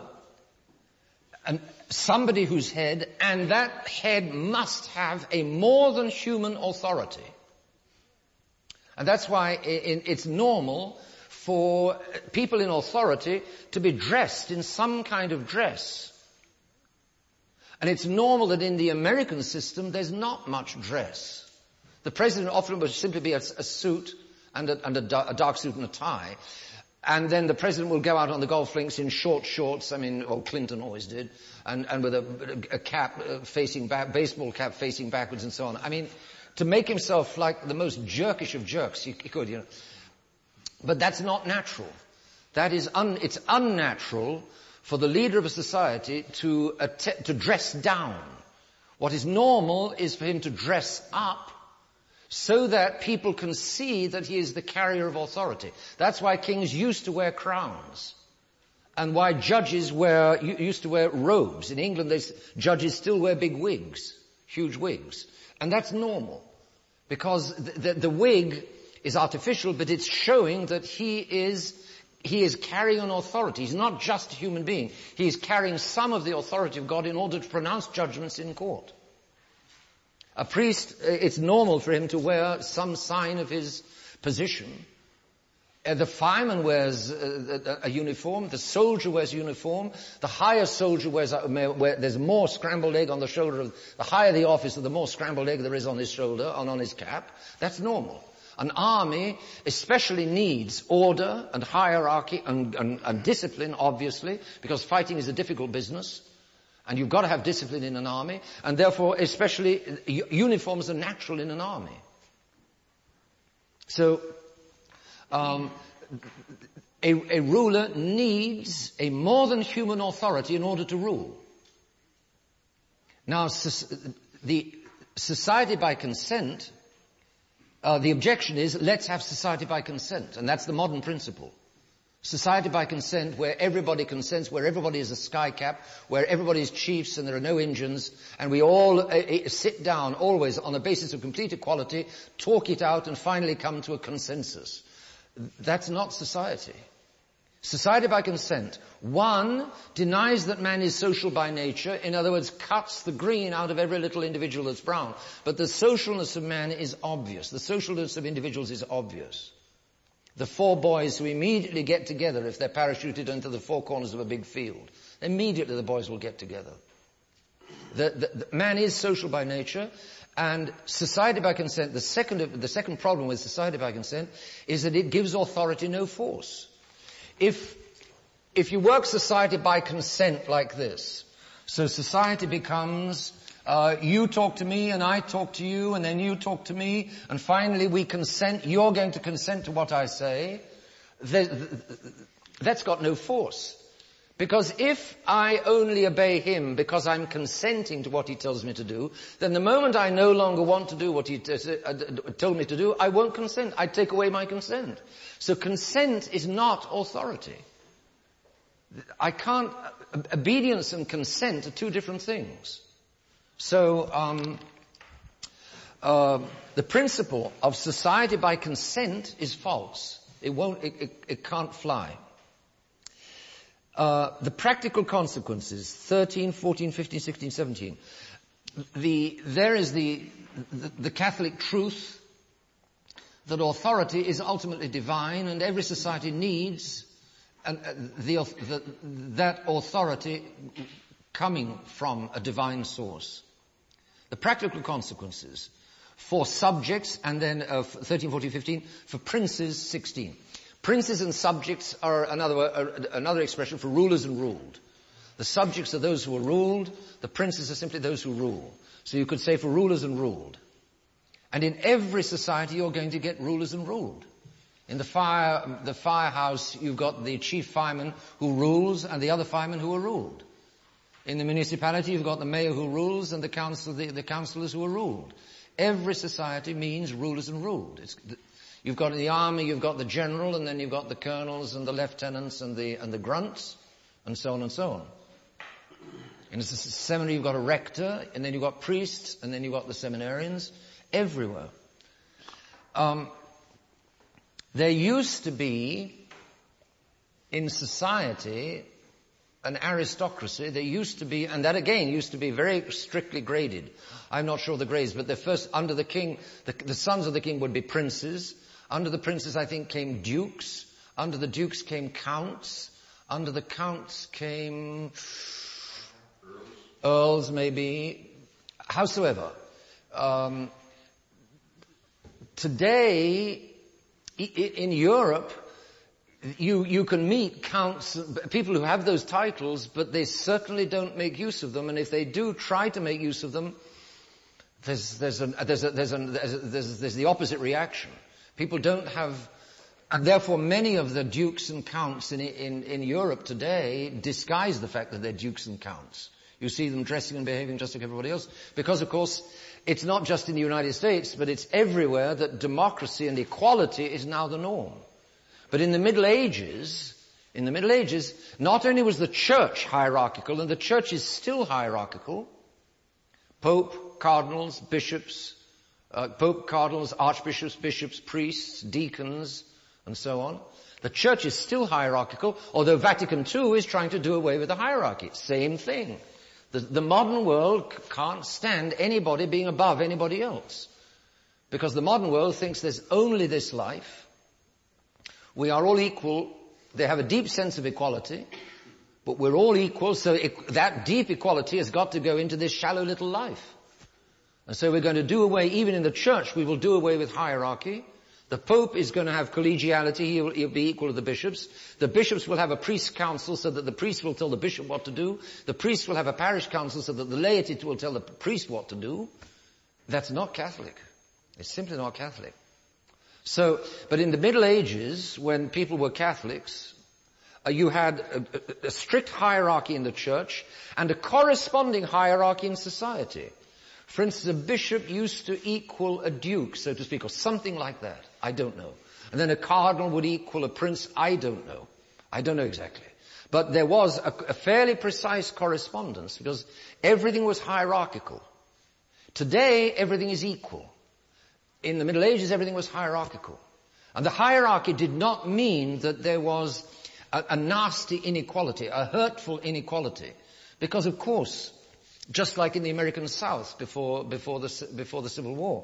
and somebody whose head, and that head must have a more than human authority. And that's why it's normal for people in authority to be dressed in some kind of dress. And it's normal that in the American system there's not much dress. The president often would simply be a, a suit and, a, and a, a dark suit and a tie. And then the president will go out on the golf links in short shorts, I mean, well, Clinton always did, and, and with a, a cap facing back, baseball cap facing backwards and so on. I mean, to make himself like the most jerkish of jerks, he, he could, you know. But that's not natural. That is, un, it's unnatural for the leader of a society to, att- to dress down. What is normal is for him to dress up so that people can see that he is the carrier of authority. That's why kings used to wear crowns. And why judges wear, used to wear robes. In England, they, judges still wear big wigs, huge wigs. And that's normal. Because the, the, the wig is artificial, but it's showing that he is, he is carrying an authority. He's not just a human being. He is carrying some of the authority of God in order to pronounce judgments in court. A priest, it's normal for him to wear some sign of his position. Uh, the fireman wears a, a, a uniform. The soldier wears a uniform. The higher soldier wears a, wear, there's more scrambled egg on the shoulder of, the higher the officer, the more scrambled egg there is on his shoulder and on his cap. That's normal. An army especially needs order and hierarchy and, and, and discipline, obviously, because fighting is a difficult business. And you've got to have discipline in an army. And therefore, especially, uniforms are natural in an army. So, um, a, a ruler needs a more than human authority in order to rule. Now, the society by consent, uh, the objection is, let's have society by consent. And that's the modern principle. Society by consent, where everybody consents, where everybody is a sky cap, where everybody is chiefs and there are no Indians, and we all uh, uh, sit down always on the basis of complete equality, talk it out, and finally come to a consensus. That's not society. Society by consent, one, denies that man is social by nature, in other words, cuts the green out of every little individual that's brown. But the socialness of man is obvious. The socialness of individuals is obvious. The four boys who immediately get together if they're parachuted into the four corners of a big field. Immediately the boys will get together. The, the, the man is social by nature, and society by consent, the second, the second problem with society by consent is that it gives authority no force. If, if you work society by consent like this, so society becomes Uh, you talk to me and I talk to you and then you talk to me and finally we consent, you're going to consent to what I say, that's got no force. Because if I only obey him because I'm consenting to what he tells me to do, then the moment I no longer want to do what he t- uh, told me to do, I won't consent. I take away my consent. So consent is not authority. I can't, uh, obedience and consent are two different things. So, um, uh, the principle of society by consent is false. It won't, it, it, it can't fly. Uh, the practical consequences, thirteen, fourteen, fifteen, sixteen, seventeen. The, there is the, the, the Catholic truth that authority is ultimately divine and every society needs and, uh, the, the, that authority coming from a divine source. The practical consequences for subjects, and then uh, thirteen, fourteen, fifteen, for princes, sixteen. Princes and subjects are another, uh, another expression for rulers and ruled. The subjects are those who are ruled, the princes are simply those who rule. So you could say for rulers and ruled. And in every society you're going to get rulers and ruled. In the fire, the firehouse you've got the chief fireman who rules and the other firemen who are ruled. In the municipality, you've got the mayor who rules and the council, the, the councillors who are ruled. Every society means rulers and ruled. It's, you've got the army, you've got the general, and then you've got the colonels and the lieutenants and the, and the grunts, and so on and so on. In a seminary, you've got a rector, and then you've got priests, and then you've got the seminarians, everywhere. Um, there used to be, in society, an aristocracy. There used to be, and that again used to be very strictly graded. I'm not sure of the grades, but the first, under the king, the, the sons of the king would be princes. Under the princes, I think, came dukes. Under the dukes came counts. Under the counts came earls, maybe. Howsoever, um, today in Europe, you you can meet counts, people who have those titles, but they certainly don't make use of them. And if they do try to make use of them, there's there's a, there's a, there's, a, there's, a, there's there's the opposite reaction. People don't have. And therefore, many of the dukes and counts in, in, in Europe today disguise the fact that they're dukes and counts. You see them dressing and behaving just like everybody else. Because, of course, it's not just in the United States, but it's everywhere that democracy and equality is now the norm. But in the Middle Ages, in the Middle Ages, not only was the church hierarchical, and the church is still hierarchical, Pope, cardinals, bishops, uh, Pope, cardinals, archbishops, bishops, priests, deacons, and so on. The church is still hierarchical, although Vatican Two is trying to do away with the hierarchy. Same thing. The, the modern world can't stand anybody being above anybody else. Because the modern world thinks there's only this life. We are all equal. They have a deep sense of equality, but we're all equal, so it, that deep equality has got to go into this shallow little life. And so we're going to do away, even in the church, we will do away with hierarchy. The Pope is going to have collegiality. He will, he'll be equal to the bishops. The bishops will have a priest council so that the priest will tell the bishop what to do. The priest will have a parish council so that the laity will tell the priest what to do. That's not Catholic. It's simply not Catholic. So, but in the Middle Ages, when people were Catholics, uh, you had a, a, a strict hierarchy in the church and a corresponding hierarchy in society. For instance, a bishop used to equal a duke, so to speak, or something like that. I don't know. And then a cardinal would equal a prince. I don't know. I don't know exactly. But there was a, a fairly precise correspondence because everything was hierarchical. Today, everything is equal. In the Middle Ages, everything was hierarchical. And the hierarchy did not mean that there was a, a nasty inequality, a hurtful inequality. Because, of course, just like in the American South before, before the, before the Civil War,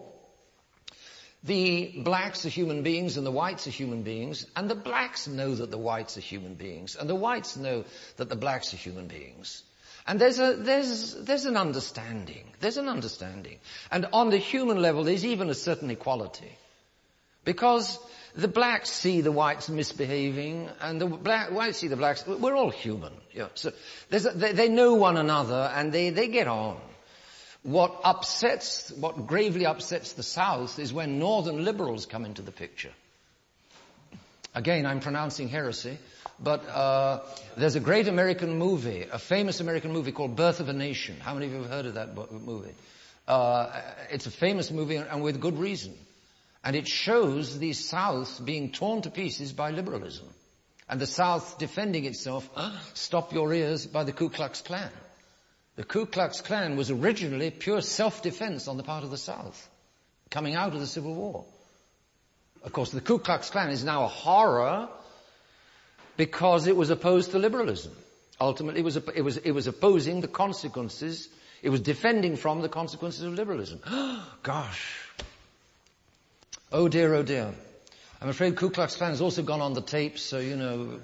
the blacks are human beings and the whites are human beings, and the blacks know that the whites are human beings, and the whites know that the blacks are human beings. And there's a, there's, there's an understanding. There's an understanding. And on the human level, there's even a certain equality. Because the blacks see the whites misbehaving, and the black, whites see the blacks. We're all human. Yeah. So there's a, they, they know one another, and they, they get on. What upsets, what gravely upsets the South is when northern liberals come into the picture. Again, I'm pronouncing heresy, but uh there's a great American movie, a famous American movie called Birth of a Nation. How many of you have heard of that movie? Uh It's a famous movie, and with good reason. And it shows the South being torn to pieces by liberalism. And the South defending itself, stop your ears, by the Ku Klux Klan. The Ku Klux Klan was originally pure self-defense on the part of the South, coming out of the Civil War. Of course, the Ku Klux Klan is now a horror because it was opposed to liberalism. Ultimately, it was, it was, it was opposing the consequences. It was defending from the consequences of liberalism. Gosh. Oh dear, oh dear. I'm afraid Ku Klux Klan has also gone on the tapes, so, you know.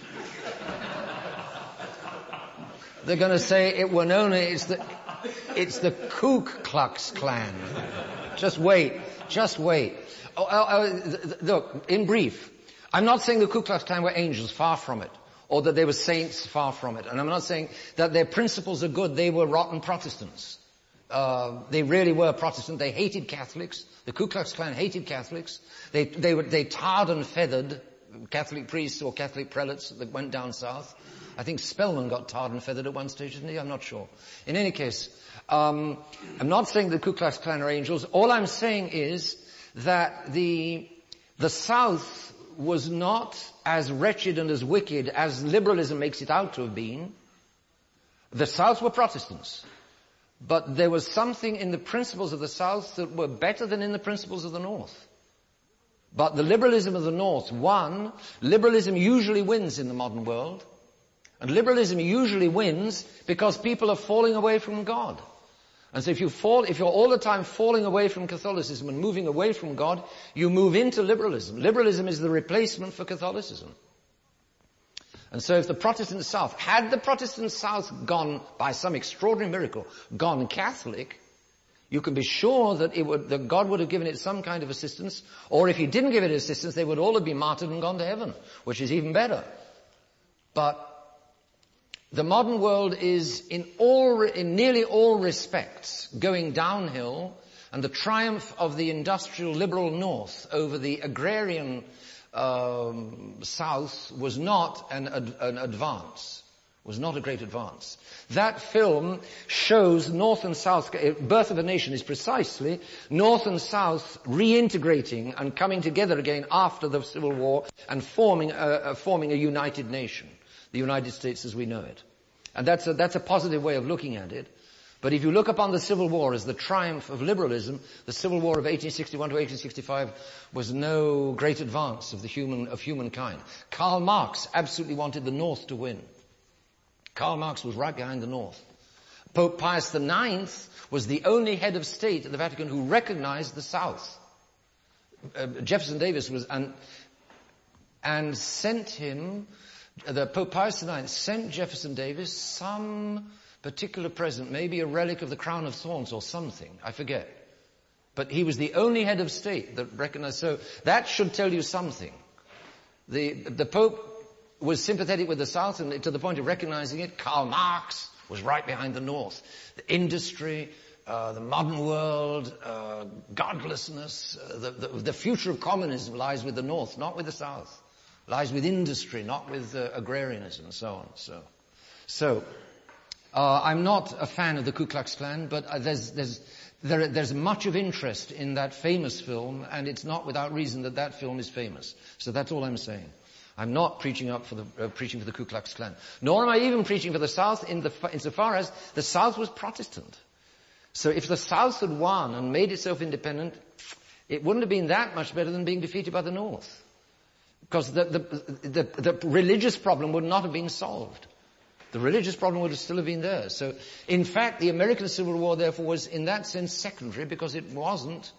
They're going to say it Winona, it's the, it's the Ku Klux Klan. Just wait. Just wait. Oh, oh, oh, look, in brief, I'm not saying the Ku Klux Klan were angels, far from it, or that they were saints, far from it. And I'm not saying that their principles are good. They were rotten Protestants. Uh, they really were Protestant. They hated Catholics. The Ku Klux Klan hated Catholics. They, they were, they tarred and feathered Catholic priests or Catholic prelates that went down south. I think Spellman got tarred and feathered at one stage, didn't he? I'm not sure. In any case, um, I'm not saying the Ku Klux Klan are angels. All I'm saying is that the, the South was not as wretched and as wicked as liberalism makes it out to have been. The South were Protestants. But there was something in the principles of the South that were better than in the principles of the North. But the liberalism of the North won. Liberalism usually wins in the modern world. And liberalism usually wins because people are falling away from God. And so if you fall, if you're all the time falling away from Catholicism and moving away from God, you move into liberalism. Liberalism is the replacement for Catholicism. And so if the Protestant South, had the Protestant South gone, by some extraordinary miracle, gone Catholic, you can be sure that it would, that God would have given it some kind of assistance, or if he didn't give it assistance, they would all have been martyred and gone to heaven, which is even better. But the modern world is in all, in nearly all respects going downhill, and the triumph of the industrial liberal North over the agrarian um, South was not an, ad, an advance, was not a great advance. That film shows North and South, Birth of a Nation is precisely North and South reintegrating and coming together again after the Civil War and forming a, forming a united nation, the United States as we know it. And that's a, that's a positive way of looking at it. But if you look upon the Civil War as the triumph of liberalism, the Civil War of eighteen sixty-one to eighteen sixty-five was no great advance of the human, of humankind. Karl Marx absolutely wanted the North to win. Karl Marx was right behind the North. Pope Pius the Ninth was the only head of state at the Vatican who recognized the South. Uh, Jefferson Davis was, and, and sent him, the Pope Pius the Ninth sent Jefferson Davis some particular present, maybe a relic of the crown of thorns or something, I forget. But he was the only head of state that recognized, so that should tell you something. The, the Pope was sympathetic with the South and to the point of recognizing it. Karl Marx was right behind the North. The industry, uh, the modern world, uh, godlessness, uh, the, the, the future of communism lies with the North, not with the South. Lies with industry, not with uh, agrarianism and so on. So, so uh, I'm not a fan of the Ku Klux Klan, but uh, there's, there's, there, there's much of interest in that famous film, and it's not without reason that that film is famous. So that's all I'm saying. I'm not preaching up for the, uh, preaching for the Ku Klux Klan. Nor am I even preaching for the South in the, insofar as the South was Protestant. So if the South had won and made itself independent, it wouldn't have been that much better than being defeated by the North. Because the, the, the, the religious problem would not have been solved. The religious problem would have still have been there. So, in fact, the American Civil War, therefore, was in that sense secondary because it wasn't,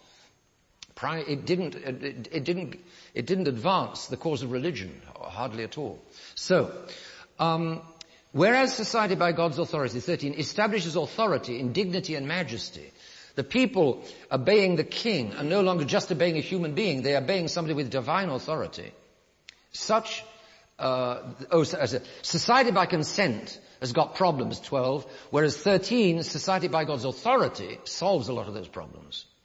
it didn't, it, it didn't, it didn't advance the cause of religion, hardly at all. So, um, whereas society by God's authority, thirteen, establishes authority in dignity and majesty, the people obeying the king are no longer just obeying a human being, they are obeying somebody with divine authority. Such, uh, oh, society by consent has got problems, twelve, whereas thirteen, society by God's authority solves a lot of those problems.